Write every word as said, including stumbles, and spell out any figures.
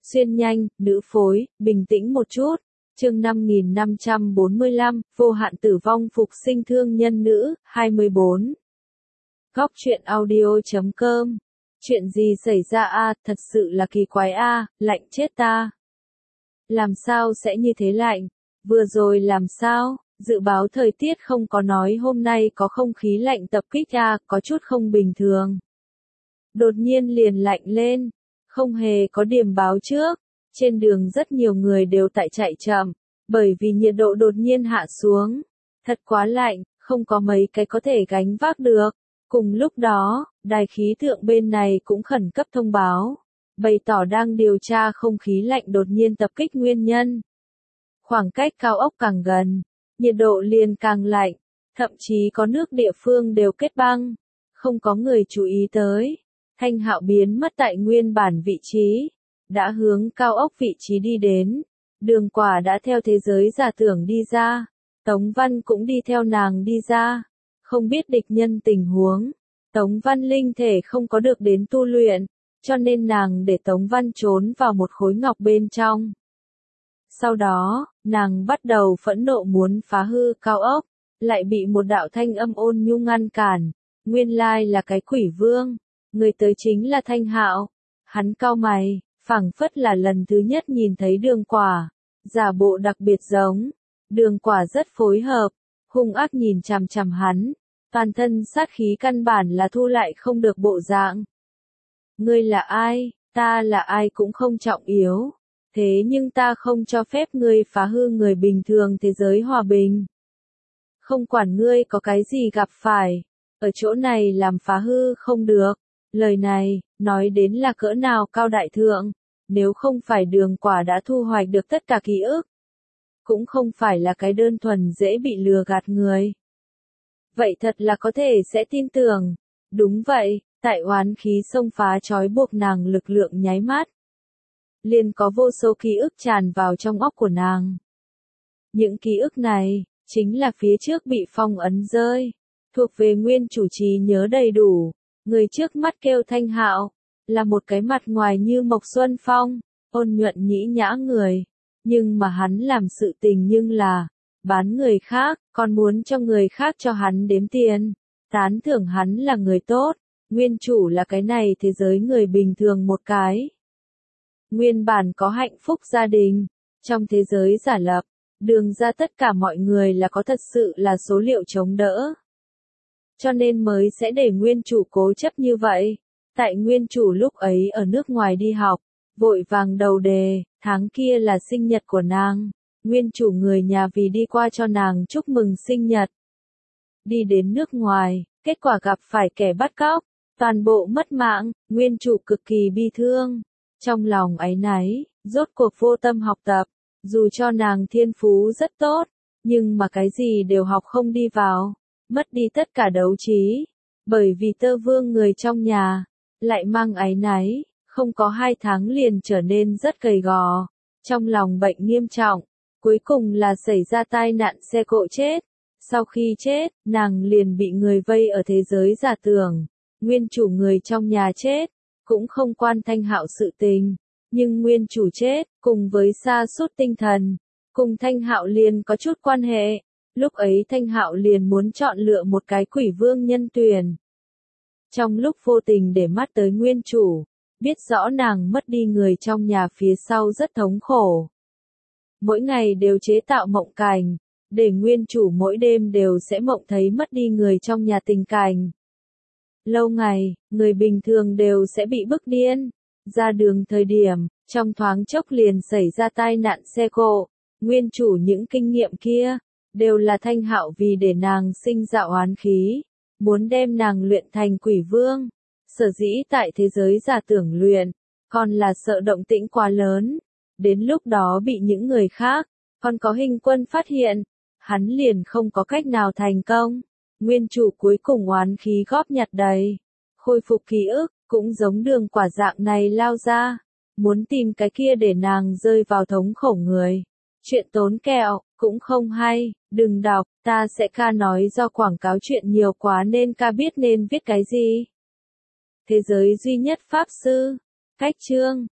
Xuyên nhanh, nữ phối, bình tĩnh một chút. Chương năm nghìn năm trăm bốn mươi lăm, vô hạn tử vong phục sinh thương nhân nữ, hai mươi bốn. Góc truyện audio chấm com. Chuyện gì xảy ra a, thật sự là kỳ quái a, lạnh chết ta. Làm sao sẽ như thế lạnh? Vừa rồi làm sao? Dự báo thời tiết không có nói hôm nay có không khí lạnh tập kích a, có chút không bình thường. Đột nhiên liền lạnh lên, không hề có điểm báo trước. Trên đường rất nhiều người đều tại chạy chậm, bởi vì nhiệt độ đột nhiên hạ xuống. Thật quá lạnh, không có mấy cái có thể gánh vác được. Cùng lúc đó, đài khí tượng bên này cũng khẩn cấp thông báo, bày tỏ đang điều tra không khí lạnh đột nhiên tập kích nguyên nhân. Khoảng cách cao ốc càng gần, nhiệt độ liền càng lạnh, thậm chí có nước địa phương đều kết băng. Không có người chú ý tới, Thanh Hạo biến mất tại nguyên bản vị trí, đã hướng cao ốc vị trí đi đến. Đường Quả đã theo thế giới giả tưởng đi ra, Tống Văn cũng đi theo nàng đi ra. Không biết địch nhân tình huống, Tống Văn linh thể không có được đến tu luyện, cho nên nàng để Tống Văn trốn vào một khối ngọc bên trong. Sau đó, nàng bắt đầu phẫn nộ muốn phá hư cao ốc, lại bị một đạo thanh âm ôn nhu ngăn cản. Nguyên lai là cái quỷ vương, người tới chính là Thanh Hạo. Hắn cau mày, phảng phất là lần thứ nhất nhìn thấy Đường Quả, giả bộ đặc biệt giống. Đường Quả rất phối hợp, hung ác nhìn chằm chằm hắn, toàn thân sát khí căn bản là thu lại không được bộ dạng. Ngươi là ai, ta là ai cũng không trọng yếu, thế nhưng ta không cho phép ngươi phá hư người bình thường thế giới hòa bình. Không quản ngươi có cái gì gặp phải, ở chỗ này làm phá hư không được. Lời này, nói đến là cỡ nào cao đại thượng, nếu không phải Đường Quả đã thu hoạch được tất cả ký ức, cũng không phải là cái đơn thuần dễ bị lừa gạt người. Vậy thật là có thể sẽ tin tưởng. Đúng vậy, tại oán khí xông phá trói buộc nàng lực lượng nháy mắt, liền có vô số ký ức tràn vào trong óc của nàng. Những ký ức này, chính là phía trước bị phong ấn rơi, thuộc về nguyên chủ trí nhớ đầy đủ. Người trước mắt kêu Thanh Hạo, là một cái mặt ngoài như Mộc Xuân Phong, ôn nhuận nhĩ nhã người. Nhưng mà hắn làm sự tình nhưng là, bán người khác, còn muốn cho người khác cho hắn đếm tiền, tán thưởng hắn là người tốt, nguyên chủ là cái này thế giới người bình thường một cái. Nguyên bản có hạnh phúc gia đình, trong thế giới giả lập, Đường ra tất cả mọi người là có thật sự là số liệu chống đỡ. Cho nên mới sẽ để nguyên chủ cố chấp như vậy. Tại nguyên chủ lúc ấy ở nước ngoài đi học, vội vàng đầu đề, tháng kia là sinh nhật của nàng. Nguyên chủ người nhà vì đi qua cho nàng chúc mừng sinh nhật. Đi đến nước ngoài, kết quả gặp phải kẻ bắt cóc, toàn bộ mất mạng, nguyên chủ cực kỳ bi thương. Trong lòng áy náy, rốt cuộc vô tâm học tập, dù cho nàng thiên phú rất tốt, nhưng mà cái gì đều học không đi vào, mất đi tất cả đấu trí. Bởi vì Tơ Vương người trong nhà, lại mang áy náy, không có hai tháng liền trở nên rất gầy gò, trong lòng bệnh nghiêm trọng. Cuối cùng là xảy ra tai nạn xe cộ chết. Sau khi chết, nàng liền bị người vây ở thế giới giả tưởng. Nguyên chủ người trong nhà chết, cũng không quan Thanh Hạo sự tình. Nhưng nguyên chủ chết, cùng với sa sút tinh thần, cùng Thanh Hạo liền có chút quan hệ. Lúc ấy Thanh Hạo liền muốn chọn lựa một cái quỷ vương nhân tuyển. Trong lúc vô tình để mắt tới nguyên chủ, biết rõ nàng mất đi người trong nhà phía sau rất thống khổ. Mỗi ngày đều chế tạo mộng cảnh, để nguyên chủ mỗi đêm đều sẽ mộng thấy mất đi người trong nhà tình cảnh. Lâu ngày, người bình thường đều sẽ bị bức điên. Ra đường thời điểm, trong thoáng chốc liền xảy ra tai nạn xe cộ. Nguyên chủ những kinh nghiệm kia, đều là Thanh Hạo vì để nàng sinh ra oán khí, muốn đem nàng luyện thành quỷ vương. Sở dĩ tại thế giới giả tưởng luyện, còn là sợ động tĩnh quá lớn. Đến lúc đó bị những người khác, còn có Hình Quân phát hiện, hắn liền không có cách nào thành công. Nguyên chủ cuối cùng oán khí góp nhặt đầy, khôi phục ký ức, cũng giống Đường Quả dạng này lao ra, muốn tìm cái kia để nàng rơi vào thống khổ người. Chuyện tốn kẹo, cũng không hay, đừng đọc, ta sẽ ca nói do quảng cáo chuyện nhiều quá nên ca biết nên viết cái gì. Thế giới duy nhất pháp sư, cách chương.